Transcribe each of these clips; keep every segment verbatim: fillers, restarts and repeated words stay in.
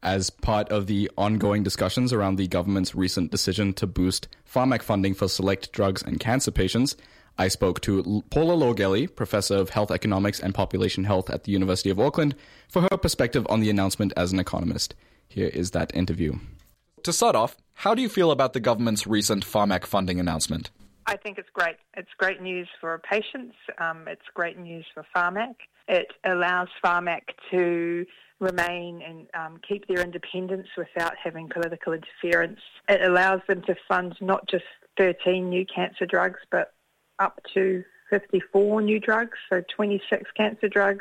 as part of the ongoing discussions around the government's recent decision to boost Pharmac funding for select drugs and cancer patients. I spoke to Paula Lorgelli, Professor of Health Economics and Population Health at the University of Auckland, for her perspective on the announcement as an economist. Here is that interview. To start off, how do you feel about the government's recent Pharmac funding announcement? I think it's great. It's great news for patients. Um, it's great news for Pharmac. It allows Pharmac to remain and um, keep their independence without having political interference. It allows them to fund not just thirteen new cancer drugs, but up to fifty-four new drugs, so twenty-six cancer drugs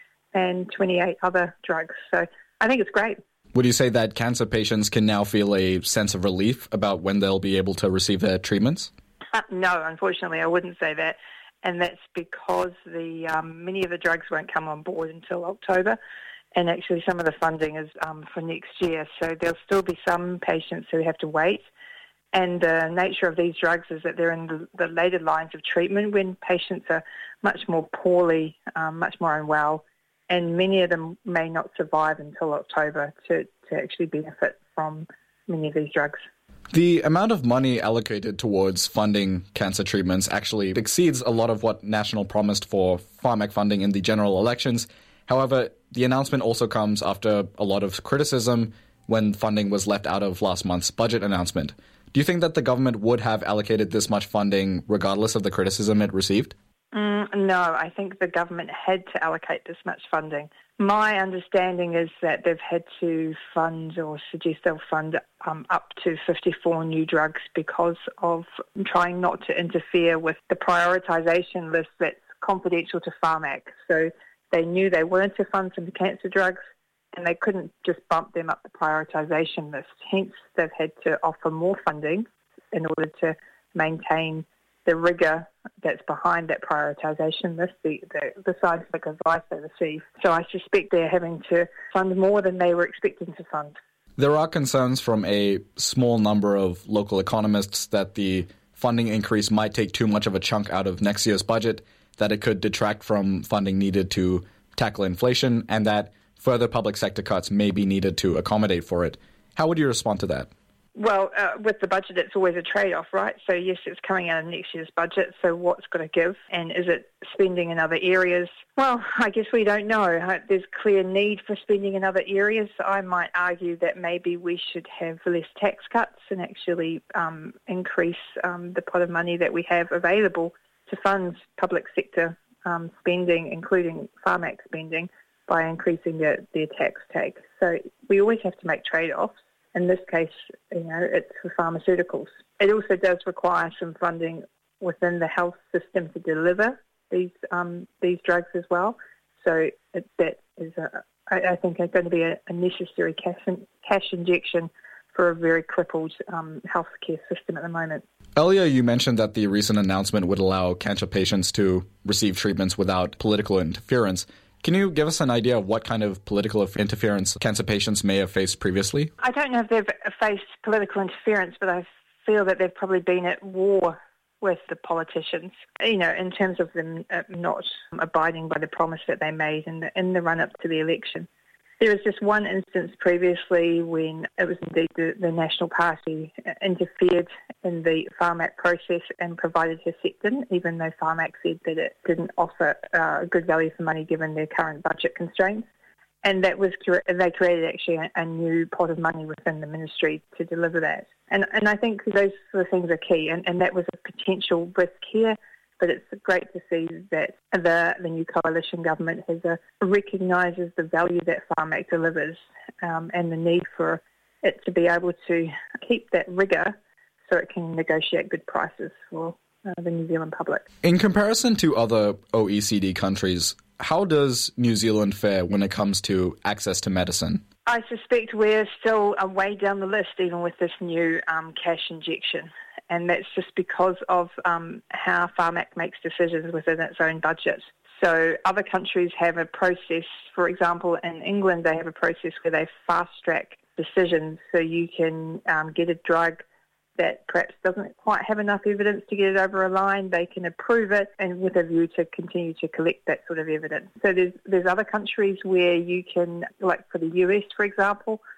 and twenty-eight other drugs. So I think it's great. Would you say that cancer patients can now feel a sense of relief about when they'll be able to receive their treatments? Uh, no, unfortunately, I wouldn't say that. And that's because the um, many of the drugs won't come on board until October. And actually some of the funding is um, for next year. So there'll still be some patients who have to wait. And the nature of these drugs is that they're in the, the later lines of treatment when patients are much more poorly, um, much more unwell. And many of them may not survive until October to, to actually benefit from many of these drugs. The amount of money allocated towards funding cancer treatments actually exceeds a lot of what National promised for Pharmac funding in the general elections. However, the announcement also comes after a lot of criticism when funding was left out of last month's budget announcement. Do you think that the government would have allocated this much funding regardless of the criticism it received? Mm, no, I think the government had to allocate this much funding. My understanding is that they've had to fund or suggest they'll fund um, up to fifty-four new drugs because of trying not to interfere with the prioritisation list that's confidential to Pharmac. So they knew they wanted to fund some cancer drugs and they couldn't just bump them up the prioritisation list. Hence, they've had to offer more funding in order to maintain the rigour that's behind that prioritisation list, the, the, the scientific advice they receive. So I suspect they're having to fund more than they were expecting to fund. There are concerns from a small number of local economists that the funding increase might take too much of a chunk out of next year's budget, that it could detract from funding needed to tackle inflation, and that further public sector cuts may be needed to accommodate for it. How would you respond to that? Well, uh, with the budget, it's always a trade-off, right? So, yes, it's coming out of next year's budget, so what's going to give? And is it spending in other areas? Well, I guess we don't know. There's clear need for spending in other areas. I might argue that maybe we should have less tax cuts and actually um, increase um, the pot of money that we have available to fund public sector um, spending, including Pharmac spending, by increasing their, their tax take. So we always have to make trade-offs. In this case, you know, it's for pharmaceuticals. It also does require some funding within the health system to deliver these um, these drugs as well. So it, that is, a, I, I think, going to be a, a necessary cash, in, cash injection for a very crippled um, healthcare system at the moment. Earlier, you mentioned that the recent announcement would allow cancer patients to receive treatments without political interference. Can you give us an idea of what kind of political interference cancer patients may have faced previously? I don't know if they've faced political interference, but I feel that they've probably been at war with the politicians, you know, in terms of them not abiding by the promise that they made in the, in the run-up to the election. There was just one instance previously when it was indeed the, the National Party interfered in the Pharmac process and provided Herceptin, even though Pharmac said that it didn't offer uh, good value for money given their current budget constraints. And that was they created actually a, a new pot of money within the ministry to deliver that. And and I think those sort of things are key, and, and that was a potential risk here. But it's great to see that the the new coalition government has a, recognises the value that Pharmac delivers um, and the need for it to be able to keep that rigour so it can negotiate good prices for uh, the New Zealand public. In comparison to other O E C D countries, how does New Zealand fare when it comes to access to medicine? I suspect we're still a way down the list even with this new um, cash injection. And that's just because of um, how Pharmac makes decisions within its own budget. So other countries have a process. For example, in England, they have a process where they fast-track decisions so you can um, get a drug that perhaps doesn't quite have enough evidence to get it over a line. They can approve it and with a view to continue to collect that sort of evidence. So there's there's other countries where you can, like for the U S, for example,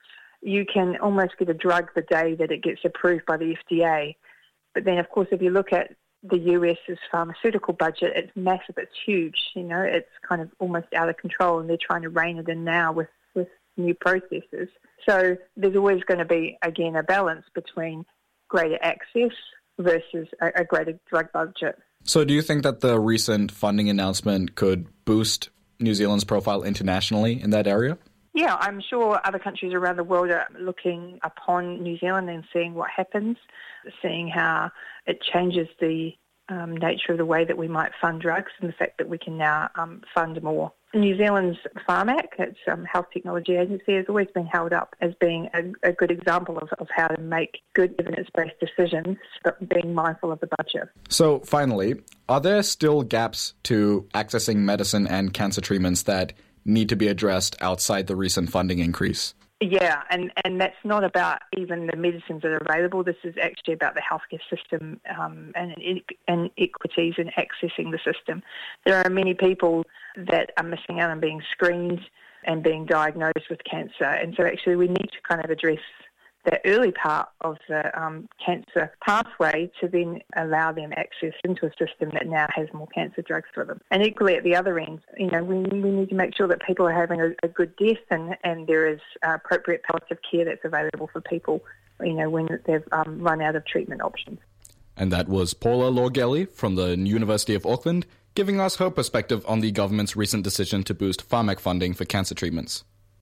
you can almost get a drug the day that it gets approved by the F D A. But then, of course, if you look at the US's pharmaceutical budget, it's massive, it's huge, you know, it's kind of almost out of control, and they're trying to rein it in now with, with new processes. So there's always going to be, again, a balance between greater access versus a, a greater drug budget. So do you think that the recent funding announcement could boost New Zealand's profile internationally in that area? Yeah, I'm sure other countries around the world are looking upon New Zealand and seeing what happens, seeing how it changes the um, nature of the way that we might fund drugs, and the fact that we can now um, fund more. New Zealand's PharmAC, its um, Health Technology Agency, has always been held up as being a, a good example of, of how to make good evidence-based decisions, but being mindful of the budget. So finally, are there still gaps to accessing medicine and cancer treatments that need to be addressed outside the recent funding increase? Yeah, and, and that's not about even the medicines that are available. This is actually about the healthcare system um, and inequities in accessing the system. There are many people that are missing out on being screened and being diagnosed with cancer. And so actually we need to kind of address the early part of the um, cancer pathway to then allow them access into a system that now has more cancer drugs for them. And equally at the other end, you know, we, we need to make sure that people are having a, a good death and, and there is uh, appropriate palliative care that's available for people, you know, when they've um, run out of treatment options. And that was Paula Lorgelli from the University of Auckland, giving us her perspective on the government's recent decision to boost PharmAC funding for cancer treatments.